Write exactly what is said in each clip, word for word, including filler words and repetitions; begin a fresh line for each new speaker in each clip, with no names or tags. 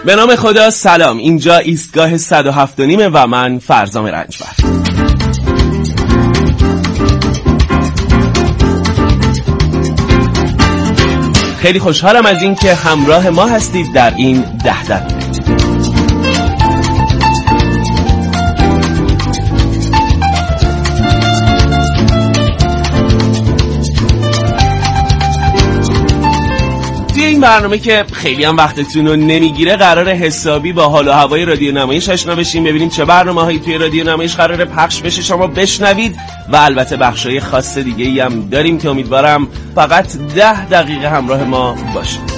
به نام خدا. سلام، اینجا ایستگاه صد و هفت و نیمه و من فرزام رنجبر. خیلی خوشحالم از این که همراه ما هستید در این ده دقیقه. این برنامه که خیلی هم وقتتون رو نمیگیره قرار حسابی با حال و هوای رادیو نمایش آشنا بشیم، ببینیم چه برنامه‌هایی توی رادیو نمایش قراره پخش بشه، شما بشنوید و البته بخشای خاص دیگه‌ای هم داریم که امیدوارم فقط ده دقیقه همراه ما باشید.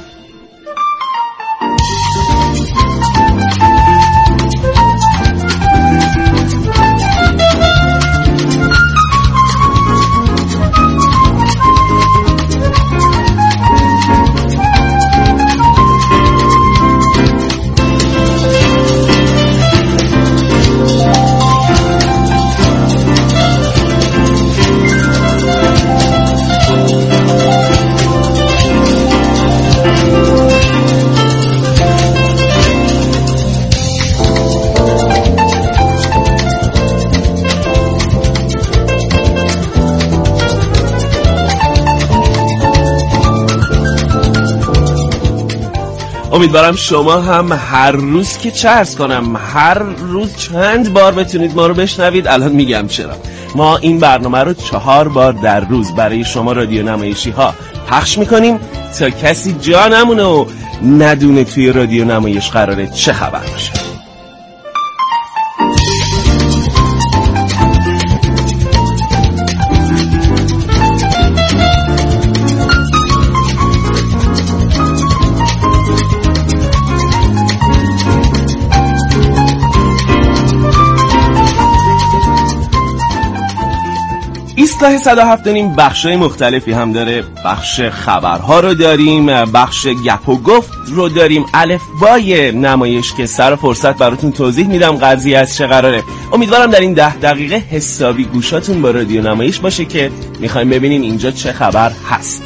امیدوارم شما هم هر روز که چه عرض کنم هر روز چند بار بتونید ما رو بشنوید. الان میگم چرا. ما این برنامه رو چهار بار در روز برای شما رادیو نمایشی ها پخش میکنیم تا کسی جا نمونه و ندونه توی رادیو نمایش قراره چه خبر باشه. ایستگاه صد و هفت و نیم بخشای مختلفی هم داره. بخش خبرها رو داریم، بخش گپ و گفت رو داریم، الفبای نمایش که سر فرصت براتون توضیح میدم قضیه از چه قراره. امیدوارم در این ده دقیقه حسابی گوشاتون با رادیو نمایش باشه که میخوایم ببینیم اینجا چه خبر هست.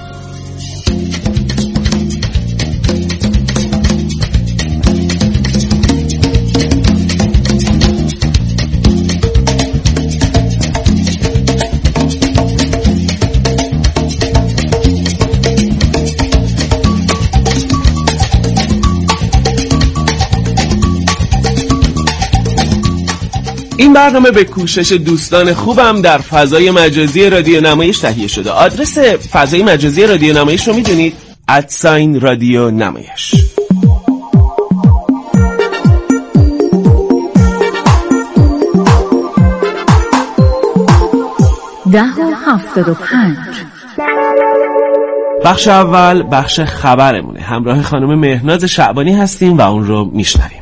این برنامه به کوشش دوستان خوبم در فضای مجازی رادیو نمایش تهیه شده. آدرس فضای مجازی رادیو نمایش رو میدونید؟ ادساین رادیو نمایش.
ده و هفتاد و پنج.
بخش اول بخش خبرمونه. همراه خانم مهناز شعبانی هستیم و اون رو میشنویم.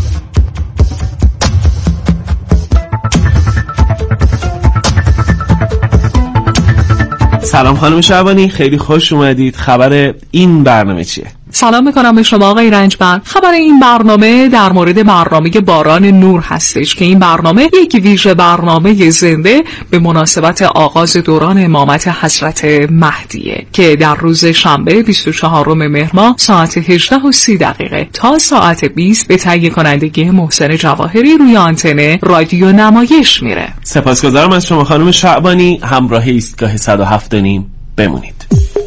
سلام خانم شعبانی، خیلی خوش اومدید. خبر این برنامه چیه؟
سلام میکنم به شما آقای رنجبر. خبر این برنامه در مورد برنامه باران نور هستش که این برنامه یک ویژه برنامه زنده به مناسبت آغاز دوران امامت حضرت مهدیه که در روز شنبه بیست و چهارم مهر ماه ساعت هجده و سی دقیقه تا ساعت بیست به تهیه کنندگی محسن جواهری روی آنتن رادیو نمایش میره.
سپاسگزارم از شما خانم شعبانی. همراه ایستگاه صد و هفت و نیم بمونید.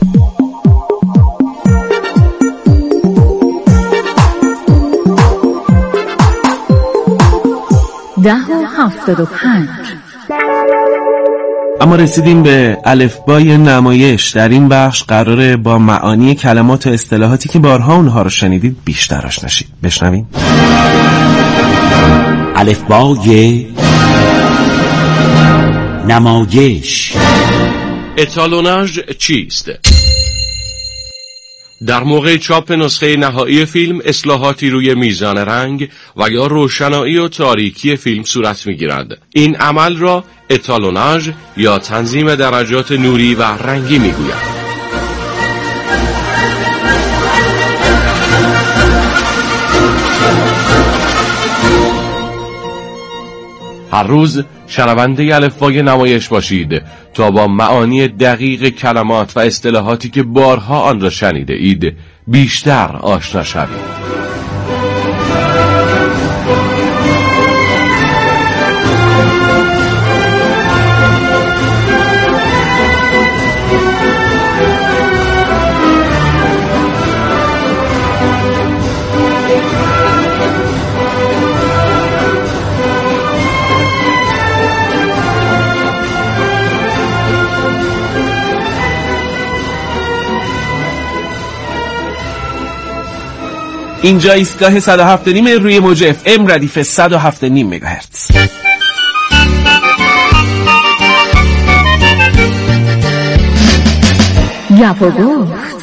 ده و هفتاد و پنج.
اما رسیدیم به الفبای نمایش. در این بخش قراره با معانی کلمات و اصطلاحاتی که بارها اونها رو شنیدید بیشتر آشنا شید. بشنویم.
الفبای نمایش.
اتالوناژ چیست؟ در موقع چاپ نسخه نهایی فیلم اصلاحاتی روی میزان رنگ و یا روشنایی و تاریکی فیلم صورت می‌گیرد. این عمل را اتالوناژ یا تنظیم درجات نوری و رنگی می‌گویند. هر روز شنونده الفبای نمایش باشید تا با معانی دقیق کلمات و اصطلاحاتی که بارها آن را شنیده اید بیشتر آشنا شوید.
اینجا ایستگاه صد و هفت و نیم روی موج اف ام ردیف صد و هفت و نیم مگاهرتز.
گپ و گفت.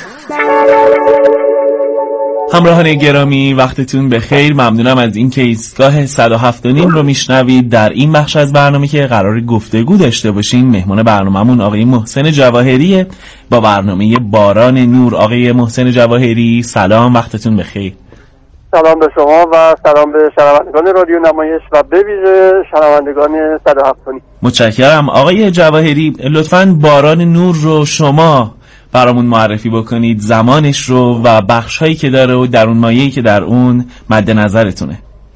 همراهان گرامی وقتتون بخیر. ممنونم از اینکه ایستگاه صد و هفت و نیم رو میشنوید. در این بخش از برنامه که قرار گفتگو داشته باشیم، مهمان برنامه‌مون آقای محسن جواهریه با برنامه باران نور. آقای محسن جواهری سلام، وقتتون بخیر.
سلام به شما و سلام به شنوندگان رادیو نمایش و به ویژه شنوندگان صد و هفت و نیم.
متشکرم. آقای جواهری لطفاً باران نور رو شما برامون معرفی بکنید، زمانش رو و بخش‌هایی که داره و در اون مایه‌ای که در اون مد نظرتونه.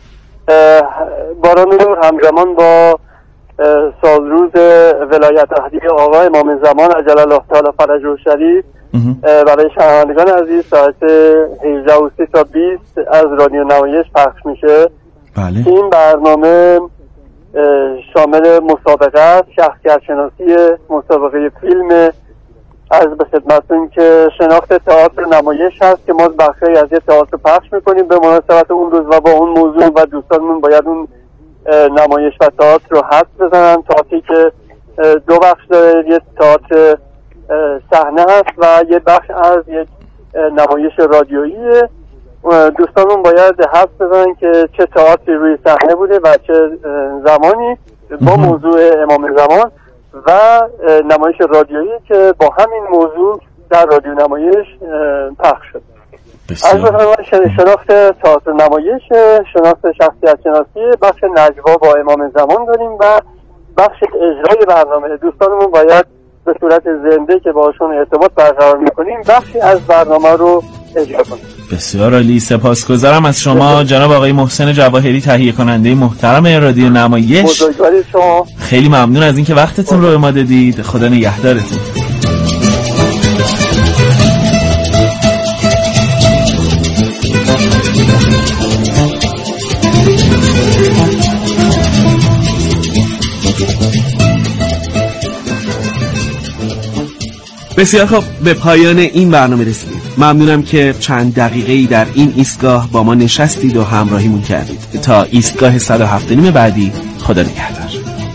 باران نور همزمان با سالروز ولایت عهدی آقا امام زمان عجل الله تعالی فرجه الشریف برای شنوندگان عزیز ساعت هجده و سی تا بیست از رادیو نمایش پخش میشه.
بله.
این برنامه شامل مسابقه است، شخصیت‌شناسی مسابقه فیلم. از به خدمتتون که شناخت تئاتر نمایش هست که ما بخشی از یه تئاتر پخش میکنیم به مناسبت اون روز و با اون موضوع و دوستانمون باید اون نمایش و تئاتر رو حدس بزنن. تئاتری که دو بخش داره، یه تئاتر صحنه هست و یه بخش از یک نمایش رادیوییه. دوستانمون باید حدس بزنن که چه تئاتری روی صحنه بوده و چه زمانی با موضوع امام زمان و نمایش رادیویی که با همین موضوع در رادیو نمایش پخش شد. از بخواهیم شناخت تئاتر نمایش، شناخت شخصیت شناسی، بخش نجوا با امام زمان داریم و بخش اجرای برنامه. دوستانمون باید به صورت زنده که باشون ارتباط برقرار میکنیم بخشی از برنامه رو اجرا کنیم.
بسیار عالی، سپاسگزارم از شما جناب آقای محسن جواهری، تهیه کننده محترم رادیو نمایش.
بزرگواری شما.
خیلی ممنون از اینکه وقتتون رو به ما دادید. خدا نگهدارتون. بسیار خب، به پایان این برنامه رسیدیم. ممنونم که چند دقیقه‌ای در این ایستگاه با ما نشستید و همراهیمون کردید. تا ایستگاه صد و هفت و نیم بعدی، خدا نگهدار.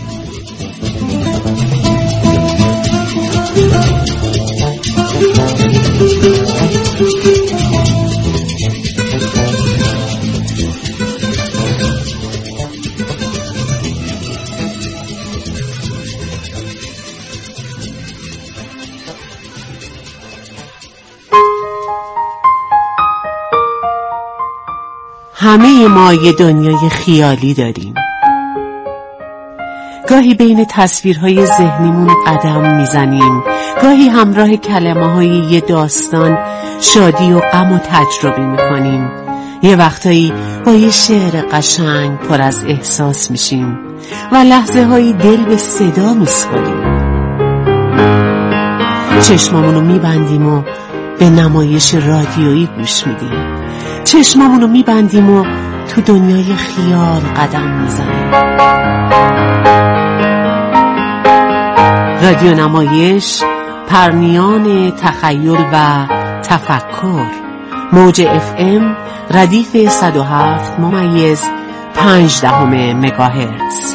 همه ما یه دنیای خیالی داریم. گاهی بین تصویرهای ذهنیمون قدم میزنیم، گاهی همراه کلمه‌های یه داستان شادی و غم و تجربه میکنیم. یه وقتایی با یه شعر قشنگ پر از احساس میشیم و لحظه هایی دل به صدا میسپاریم. چشمامونو میبندیم و به نمایش رادیویی گوش میدیم. چشمامونو میبندیم و تو دنیای خیال قدم میزنیم. رادیو نمایش، پرنیان تخیل و تفکر. موج اف ام ردیف صد و هفت ممیز پنج دهم مگاهرتز.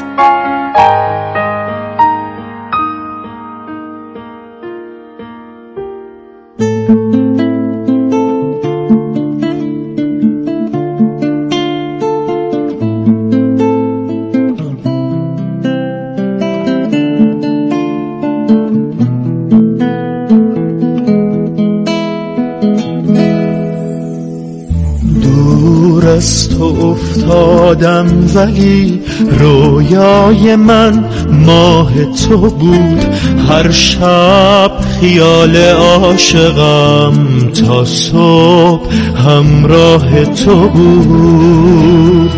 افتادم ولی رویای من ماه تو بود. هر شب خیال عاشقم تا صبح همراه تو بود.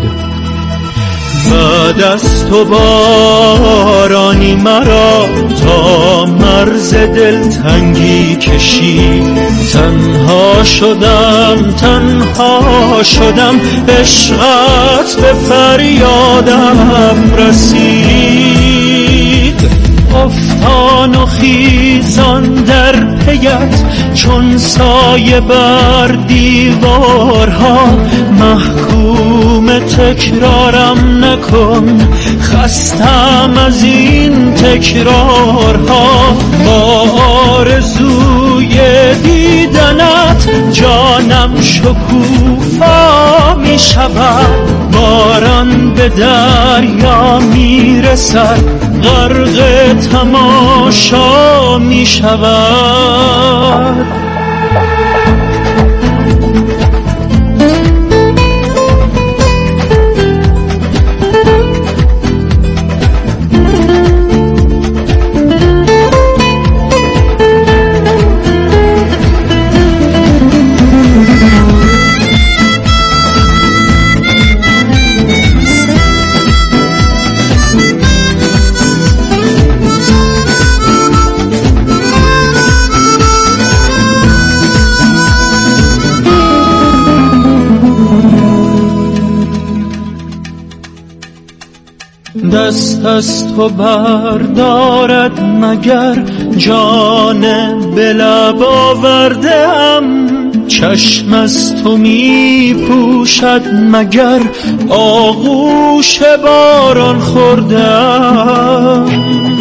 بعد از تو بارانی مرا تا مرز دلتنگی کشید. تنها شدم تنها شدم عشقت به فریادم رسید. افتان و خیزان در پیت چون سایه بر دیوارها، محکوم تکرارم نکن، خستم از این تکرارها. با آرزوی دیدنت جانم شکوفا می شود، باران به دریا می رسد، غرق تماشا می شود. دست از تو بردارد مگر جان به لب آورده‌ام، چشم از تو می پوشد مگر آغوش باران خورده‌ام.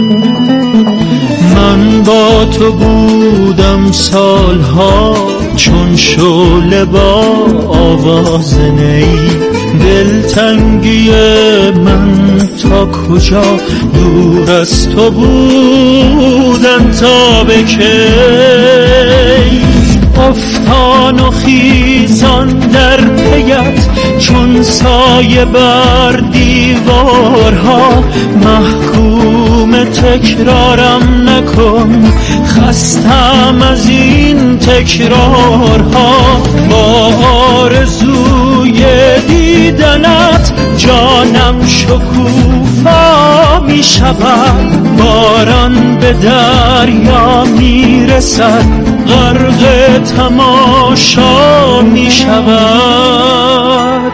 من با تو بودم سالها چون شعله با آواز نی، دلتنگی من تا کجا دور از تو بودن تا به کی. افتان و خیزان در پیت چون سایه بر دیوارها، محکوم تکرارم نکن، خستم از این تکرارها. با آرزوی دیدنت جانم شکوفا می شود، باران به دریا می رسد، غرق تماشا می شود.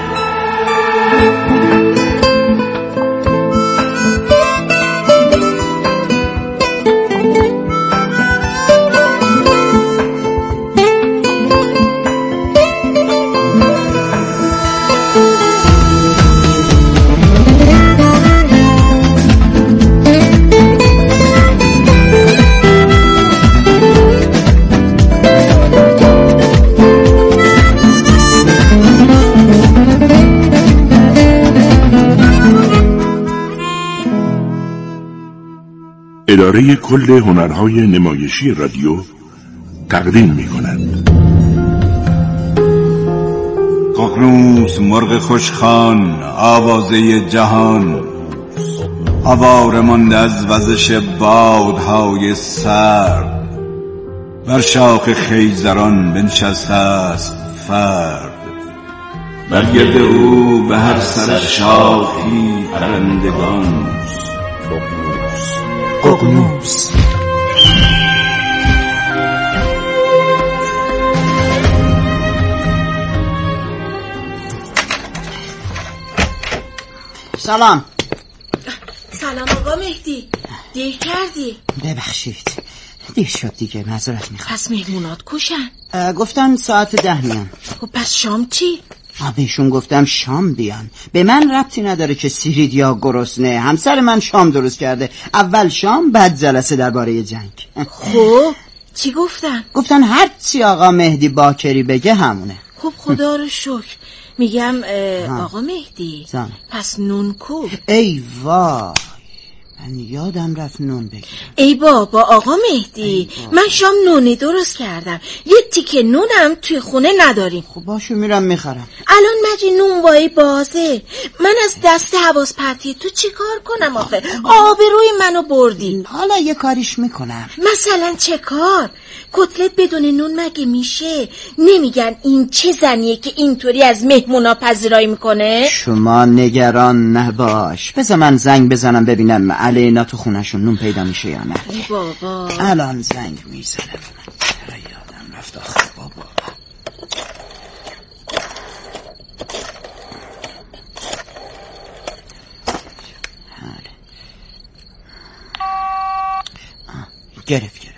اداره کل هنرهای نمایشی رادیو تقدیم می کند.
ققنوس مرغ خوشخوان آوازه جهان، آواره مانده از وزش بادهای سرد، بر شاخ خیزران بنشسته است فرد، بر گرد او به هر سر شاخی پرندگان.
ققنوس
سلام.
سلام آقا مهدی، دیر کردی.
ببخشید دیر شد دیگه، معذرت میخوام.
پس مهمونات کشن؟
گفتن ساعت ده میان.
خب پس شام چی؟
بهشون گفتم شام بیان، به من ربطی نداره که سیرید یا گرسنه. همسر من شام درست کرده، اول شام بعد جلسه درباره جنگ.
خب چی گفتن؟
گفتن هر چی آقا مهدی باکری بگه همونه.
خب خدا رو شکر. میگم آقا مهدی
زن.
پس نون کو؟
ای وای من یادم رفت نون بگیرم.
ای بابا آقا مهدی من شام نونی درست کردم، یه تیکه نونم توی خونه نداریم.
خب باشو میرم میخرم.
الان مجی نون وای بازه، من از دست حواس پرتی تو چی کار کنم آخه؟ آبروی منو بردی.
حالا یه کاریش میکنم.
مثلا چه کار؟ کتلت بدون نون مگه میشه؟ نمیگن این چه زنیه که اینطوری از مهمونا پذیرایی میکنه؟
شما نگران نباش، بذار من زنگ بزنم ببینم علینا تو خونشون نون پیدا میشه یا نه.
ای بابا
الان زنگ میزنم. چرا یادم رفت آخه بابا. گرفت گرفت.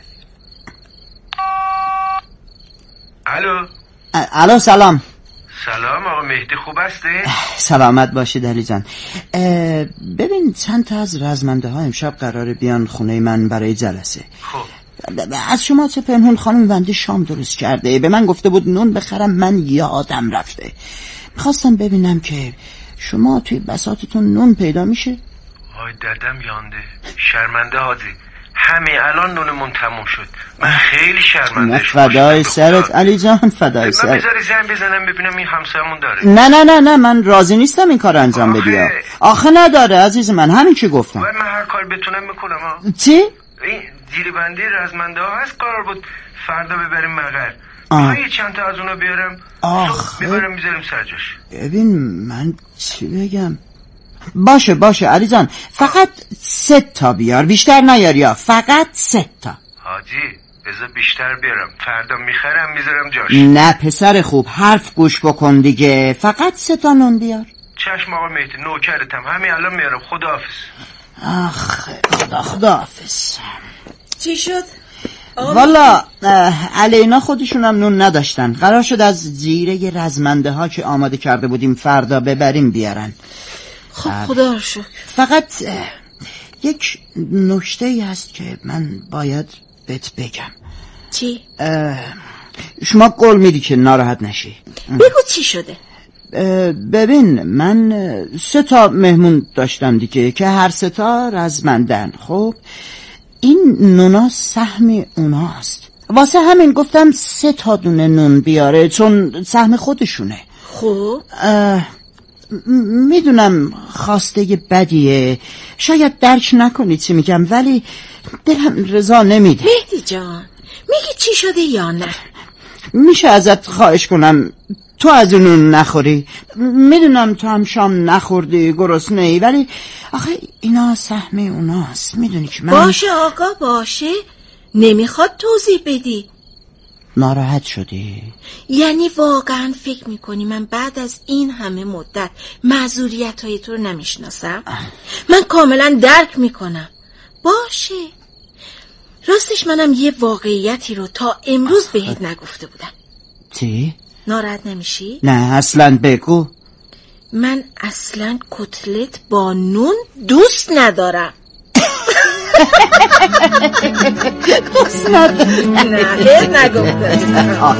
الو.
الو سلام.
سلام آقا مهدی، خوب هستی؟
سلامت باشید علی جان. ببین چند تا از رزمنده ها امشب قراره بیان خونه من برای جلسه.
خب
از شما چه پنهون خانم بنده شام درست کرده، به من گفته بود نون بخرم، من یادم رفته. میخواستم ببینم که شما توی بساطتون نون پیدا میشه؟
وای دردم یانده، شرمنده حاجی، همه الان نونمون تموم شد، من خیلی شرمنده شدم.
فدای سرت علی جان، فدای سرت.
من بذاری زنگ بزنم ببینم این همسایمون داره.
نه نه نه نه من راضی نیستم این کار انجام بدی. آخه نداره عزیز من، همین چی گفتم.
وای من هر کار بتونم میکنم ها.
چی؟
این جیربندی رزمنده ها هست، قرار بود فردا ببریم مقر. میخوای چند تا از اونا بیارم؟
آخه
ببرم میذاریم سر جاش.
ببین من چی بگم. باشه باشه علی جان، فقط سه تا بیار، بیشتر نیار، یا فقط سه تا.
حاجی بذار بیشتر بیارم، فردا میخرم میذارم جاش.
نه پسر خوب، حرف گوش بکن دیگه، فقط سه تا نون بیار.
چشم آقا مهدی، نوکرتم، همین الان میارم. خداحافظ.
آخ خدا خداحافظ.
چی شد؟
والا علینا خودشونم نون نداشتن، قرار شد از جیره رزمنده ها که آماده کرده بودیم فردا ببریم بیارن.
خب خدا رو شکر.
فقط یک نکته ای هست که من باید بهت بگم.
چی؟
شما قول میدی که ناراحت نشی؟
بگو چی شده؟
ببین من سه تا مهمون داشتم دیگه که هر سه تا رزمندن. خب این نونا سهم اوناست، واسه همین گفتم سه تا دونه نون بیاره چون سهم خودشونه.
خب
میدونم خواسته بدیه، شاید درک نکنی چی میگم، ولی دلم رضا نمیده.
مهدی جان میگی چی شده یا نه؟
میشه ازت خواهش کنم تو از اون نخوری؟ میدونم تو هم شام نخوردی، گرسنه ای، ولی آخه اینا سهم اوناست، میدونی که من...
باشه آقا باشه، نمیخواد توضیح بدی.
ناراحت شدی؟
یعنی واقعا فکر میکنی من بعد از این همه مدت معذوریت های تو رو نمیشناسم؟ من کاملا درک میکنم. باشه، راستش منم یه واقعیتی رو تا امروز بهت نگفته بودم.
چی؟
ناراحت نمیشی؟
نه اصلا بگو.
من اصلا کتلت با نون دوست ندارم.
دوست ندارم؟
نه بهت نگفتم.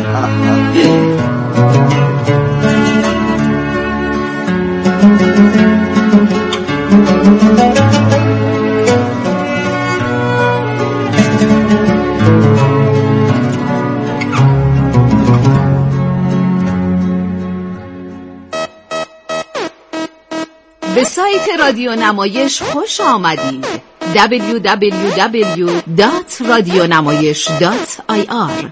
به سایت رادیو نمایش خوش آمدید. دبلیو دبلیو دبلیو دات رادیونمایش دات آی آر.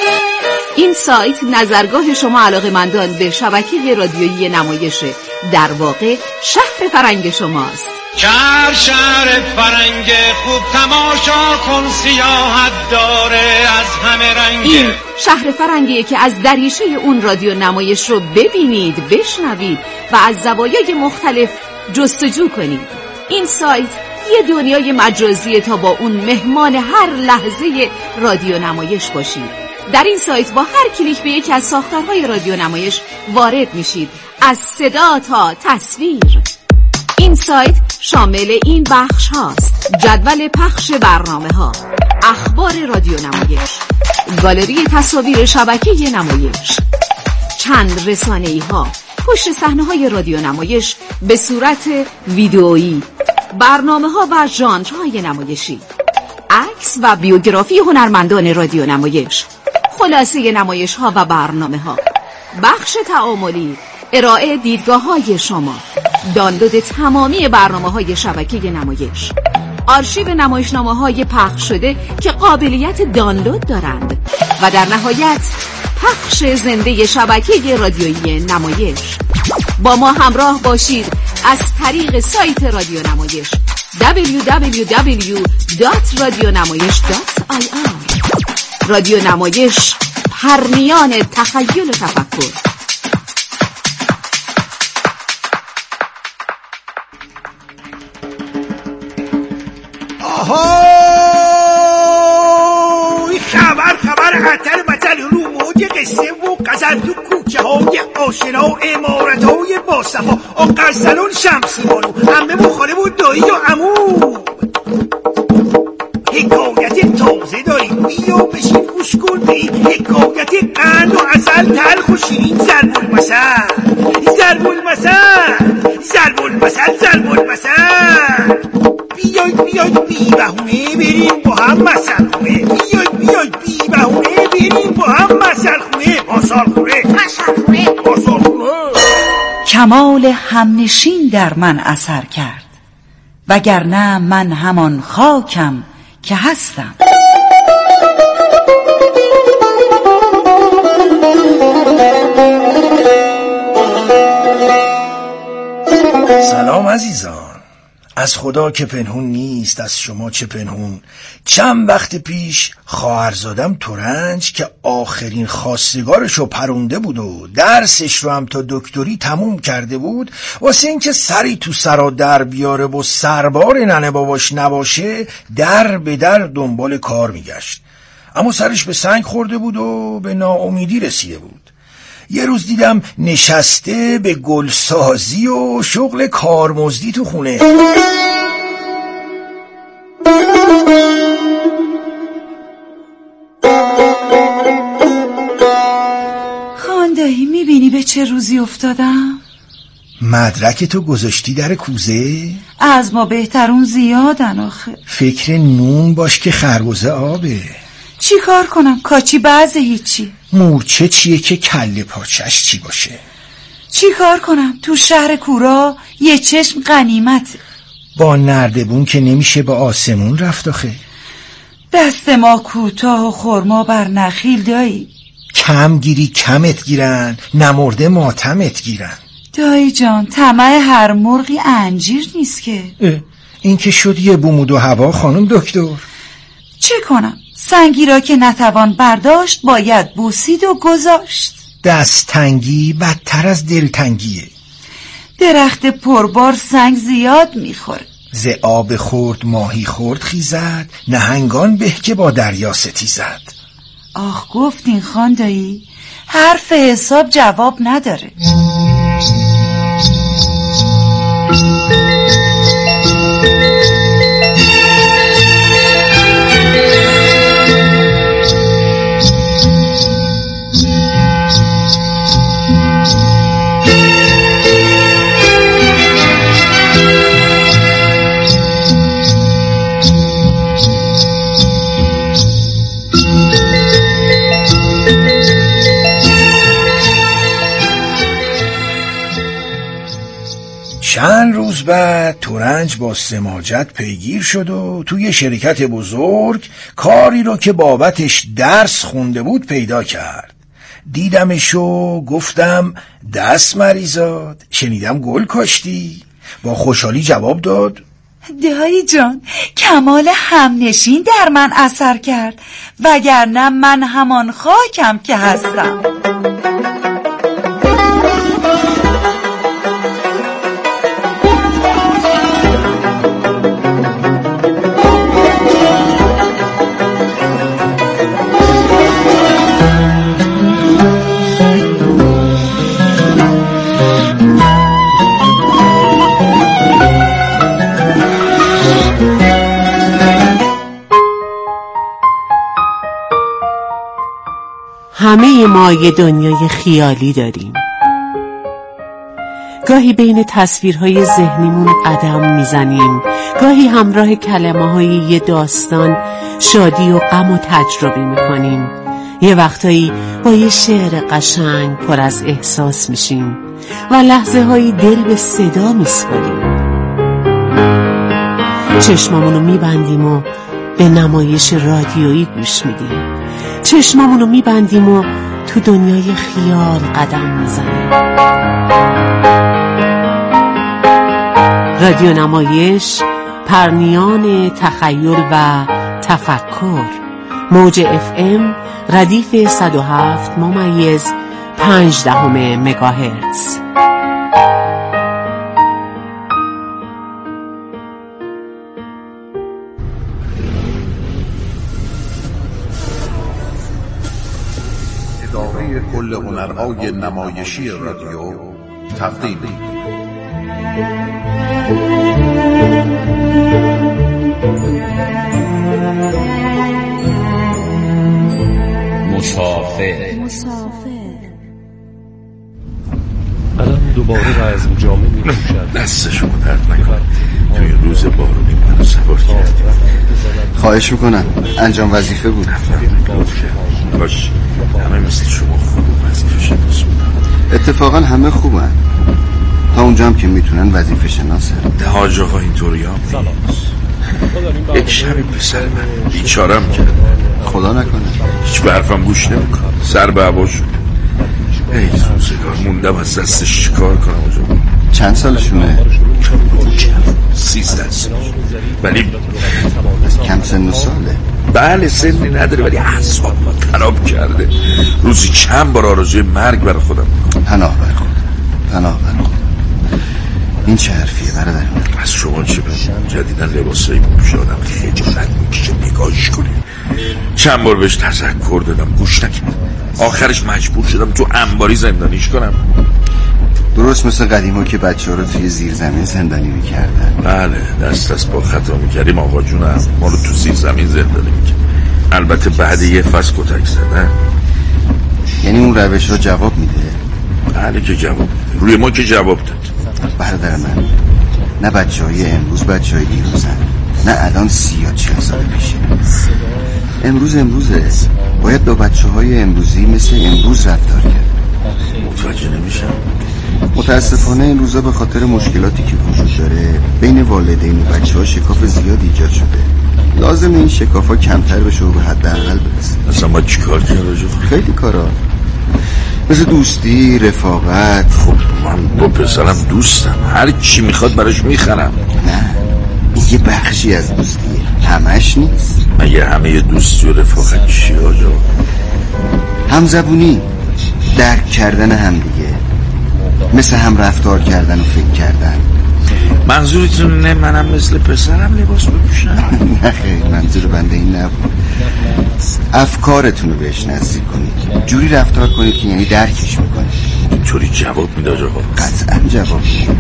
این سایت نظرگاه شما علاقه‌مندان به شبکه رادیویی نمایشه، در واقع شهر فرنگ شماست.
شهر شهر فرنگ خوب، تماشا کن سیاحت داره از همه رنگ.
این شهر فرنگیه که از دریچه اون رادیو نمایش رو ببینید، بشنوید و از زوایای مختلف جستجو کنید. این سایت یه دنیای مجازیه تا با اون مهمان هر لحظه رادیو نمایش باشید. در این سایت با هر کلیک به یکی از ساختارهای رادیو نمایش وارد میشید، از صدا تا تصویر. این سایت شامل این بخش هاست: جدول پخش برنامه ها، اخبار رادیو نمایش، گالری تصاویر شبکه نمایش، چند رسانه‌ای ها، پشت صحنه های رادیو نمایش به صورت ویدئویی، برنامه ها و ژانرهای نمایشی، عکس و بیوگرافی هنرمندان رادیو نمایش، خلاصه نمایش ها و برنامه ها، بخش تعاملی، ارائه دیدگاه های شما، دانلود تمامی برنامه های شبکه نمایش، آرشیو نمایشنامه های پخش شده که قابلیت دانلود دارند و در نهایت پخش زنده شبکه رادیویی نمایش. با ما همراه باشید از طریق سایت رادیو نمایش دبلیو دبلیو دبلیو دات رادیونمایش دات آی آر. رادیو نمایش، پرنیان تخیل و تفکر.
آهای
در عطر بطل رو موج قصه و غزل تو کوچه های آشنا امارت های باصفا آقا سلون شمسی بانو همه بخاره بود دایی و عمو حکایت تازه داریم بیا بشین گوش کن به این حکایت قند و عسل تلخ و شیرین ضرب المثل ضرب المثل ضرب المثل ضرب المثل بیاید بیاید بی بهونه بریم با هم مثل خونه بیاید بیاید بی بهونه بریم با هم مثل خونه مثل خونه مثل خونه مثل خونه.
کمال همنشین در من اثر کرد وگرنه من همان خاکم که هستم.
سلام عزیزان، از خدا که پنهون نیست از شما چه پنهون. چند وقت پیش خواهرزادم ترنج که آخرین خواستگارشو پرونده بود و درسش رو هم تا دکتری تموم کرده بود، واسه اینکه سری تو سرا در بیاره و سربار ننه باباش نباشه در به در دنبال کار میگشت، اما سرش به سنگ خورده بود و به ناامیدی رسیده بود. یه روز دیدم نشسته به گلسازی و شغل کارمزدی تو خونه.
خاندایی میبینی به چه روزی افتادم؟
مدرک تو گذاشتی در کوزه؟
از ما بهترون زیادن آخه.
فکر نون باش که خربزه آبه.
چی کار کنم؟ کاچی بعض هیچی.
مورچه چیه که کله پاچش چی باشه؟
چی کار کنم؟ تو شهر کورا یه چشم غنیمت.
با نردبون که نمیشه با آسمون رفت آخه.
دست ما کوتاه و خرما بر نخیل دایی.
کم گیری کمت گیرن، نمرده ماتمت گیرن.
دایی جان طمع هر مرغی انجیر نیست که.
این که شد یه بومود و هوا خانم دکتر.
چه کنم؟ سنگی را که نتوان برداشت باید بوسید و گذاشت.
دست تنگی بدتر از دلتنگیه.
درخت پربار سنگ زیاد میخوره.
ز آب خورد ماهی خورد خیزد، نهنگان به که با دریا ستیزد.
آخ گفتین خاندایی، حرف حساب جواب نداره.
چند روز بعد ترنج با سماجت پیگیر شد و توی شرکت بزرگ کاری رو که بابتش درس خونده بود پیدا کرد. دیدمشو گفتم دست مریزاد، شنیدم گل کاشتی. با خوشحالی جواب داد
دایی جان کمال همنشین در من اثر کرد وگرنه من همان خاکم که هستم.
همه ما یه دنیای خیالی داریم. گاهی بین تصویرهای ذهنیمون قدم میزنیم، گاهی همراه کلمه های یه داستان شادی و غم و تجربه میکنیم. یه وقتایی با یه شعر قشنگ پر از احساس میشیم و لحظه هایی دل به صدا میسپاریم. چشممونو میبندیم و به نمایش رادیویی گوش میدیم. چشممونو میبندیم و تو دنیای خیال قدم میزنیم. رادیو نمایش، پرنیان تخیل و تفکر. موج اف ام ردیف صد و هفت ممیز پنج دهم مگاهرتز.
برای کل هنرهای نمایشی رادیو تقدیم می‌کنیم.
مسافر مسافر الان دوباره رزم جامه می‌پوشد.
دستشو درد نکن. توی روز بارونی منو سوار کردی.
خواهش میکنم، انجام وظیفه بود.
باش، همه مثل شما خوب وظیفه شناس بودن.
اتفاقا همه خوبن، تا اونجا هم که میتونن وظیفه شناسن.
حاج آقا اینطوری هم نیست. یک شبی پسر من بیچارم کرد،
خدا نکنه،
هیچ برفم گوش نمیکن، سر به هوا شد. ای روزگار، موندم از دستش چیکار کنم آجا.
چند سالشونه؟
سیزده سال. ولی
کم سن و ساله.
بله سنی نداره، ولی اعصاب خراب کرده. روزی چند بار آرزوی مرگ برای خودم میکنم.
پناه بر خود، پناه بر خود. این چه حرفیه برادر من؟
از شما چه به جدیدن لباسایی میپوشه آدم خجالت میکشه نگاهش کنی. چند بار بهش تذکر دادم گوش نکرد. آخرش مجبور شدم تو انباری زندانیش کنم.
درست مثل قدیما که بچه ها رو توی زیر زمین زندانی میکردن.
بله، دست دست با خطا میکردیم آقا جونم، ما رو تو زیر زمین زندانی میکرد. البته بعد یه فصل کتک زدن.
یعنی اون روش ها جواب میده؟
بله که جواب میده، روی ما که جواب داد.
برادر من، نه بچه های امروز بچه های دیروزن، نه الان سی یا چهل سال پیشه. امروز امروزه، باید با بچه های امروزی مثل امروز رفتار کرد.
متوجه نمیشم.
متاسفانه این روزا به خاطر مشکلاتی که وجود داره بین والدین و بچه ها شکاف زیاد ایجاد شده. لازم این شکاف ها کمتر بشه و به حداقل برسه.
اصلا ما چیکار کنیم؟
خیلی کارا، مثل دوستی، رفاقت.
خب من با پسرم دوستم، هر چی میخواد براش میخرم.
نه، این یه بخشی از دوستیه، همش نیست.
مگه همه دوستی و رفاقت چی آجا؟
همزبونی، درک کردن هم دیگه، مثل هم رفتار کردن و فکر کردن.
منظورتون نه منم مثل پسرم لباس بپوشم؟
نه خیلی، منظور بنده این نبود. افکارتون رو بهش نزدیک کنید، جوری رفتار کنید که یعنی درکش میکنید.
اینطوری جواب میده آقا؟
قطعا جواب میده.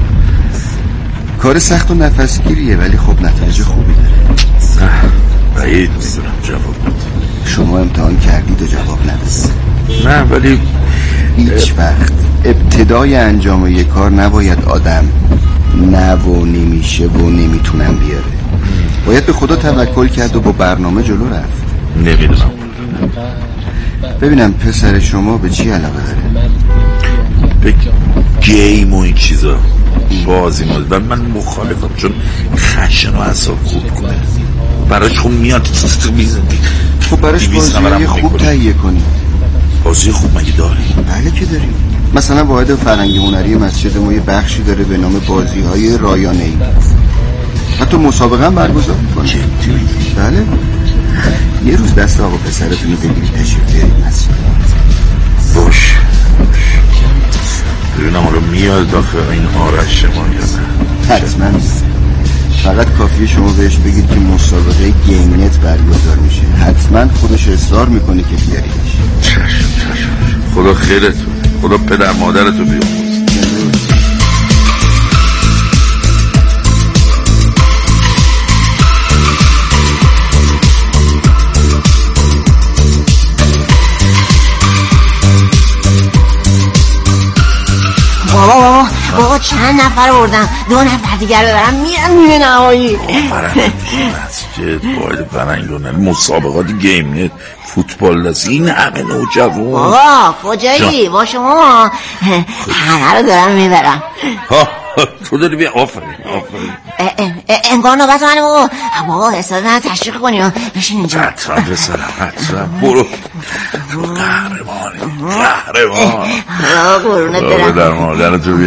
کار سخت و نفسگیریه ولی خب نتایج خوبی داره.
نه بعید میدونم جواب میده.
شما امتحان کردید و جواب ندید؟
نه، ولی
هیچ وقت ابتدای انجام یک کار نباید آدم نه و نمیشه و نمیتونم بیاره. باید به خدا توکل کرد و با برنامه جلو رفت.
نمیدونم.
ببینم پسر شما به چی علاقه داره؟
به گیم و این چیزا، بازی مال. و من مخالفم، چون خشن و اعصاب خورد کنه. براش خوب میاد میزنی.
خب براش بازی خوب تهیه کنی.
بازی خوب مگه داری؟
بله که داریم. مثلا واحد فرهنگی هنری مسجد ما یه بخشی داره به نام بازی های رایانه‌ای. حتی مسابقه هم برگزار میکنه. بله، یه روز دست آقا پسرتون رو بگیرید تشریف بیارید مسجد.
باش ببینم حالا میاد داخل این آرش ما یا نه.
حتما. فقط کافیه شما بهش بگید که مسابقه گیمنت برگزار میشه، حتما خودش اصرار میکنه که بیاریدش.
چشم چشم. خدا خیرت، خدا پدر مادرتو بیامرز.
بابا بابا بابا چند نفر بردم، دو نفر دیگر ببرم میرم میره نهایی.
مسجد باید فرنگونه مسابقات گیمنت فوتبال دست این همه نوجوان.
بابا کجایی؟ با شما همه رو دارم میبرم.
ها تو داری بیا. آفرین آفرین.
انگار نوبت منه بابا. بابا حساب من تشویق کنیم. بشین اینجا.
حتما پسرم حتما. برو قهرمانی قهرمان.
بابا قرونت برم.
در مادرتو